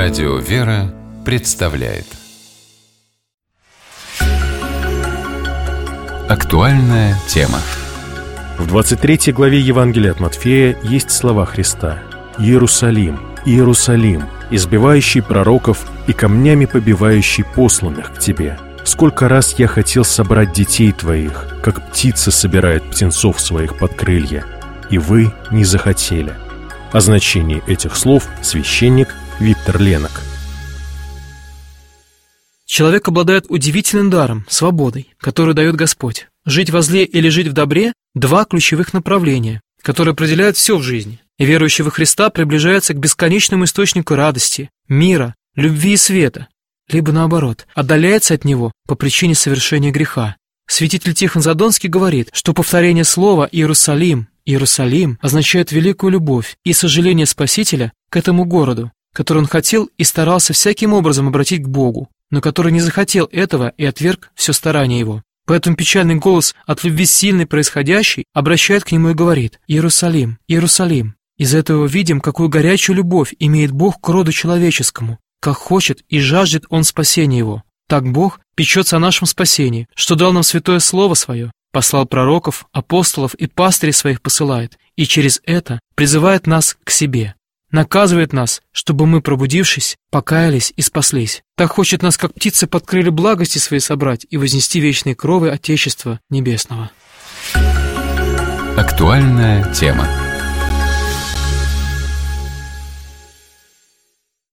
Радио «Вера» представляет актуальная тема. В 23 главе Евангелия от Матфея есть слова Христа: «Иерусалим, Иерусалим, избивающий пророков и камнями побивающий посланных к тебе. Сколько раз я хотел собрать детей твоих, как птица собирает птенцов своих под крылья, и вы не захотели». О значении этих слов священник Виктор Ленок. Человек обладает удивительным даром, свободой, которую дает Господь. Жить во зле или жить в добре – два ключевых направления, которые определяют все в жизни. И верующий во Христа приближается к бесконечному источнику радости, мира, любви и света, либо наоборот, отдаляется от него по причине совершения греха. Святитель Тихон Задонский говорит, что повторение слова «Иерусалим», «Иерусалим» означает великую любовь и сожаление Спасителя к этому городу, который он хотел и старался всяким образом обратить к Богу, но который не захотел этого и отверг все старание его. Поэтому печальный голос от любви сильной происходящей обращает к нему и говорит: «Иерусалим, Иерусалим». Из этого видим, какую горячую любовь имеет Бог к роду человеческому, как хочет и жаждет Он спасения его. Так Бог печется о нашем спасении, что дал нам святое Слово Свое, послал пророков, апостолов и пастырей своих посылает, и через это призывает нас к себе, наказывает нас, чтобы мы, пробудившись, покаялись и спаслись. Так хочет нас, как птицы, под крылья благости свои собрать и вознести вечные кровы Отечества Небесного. Актуальная тема.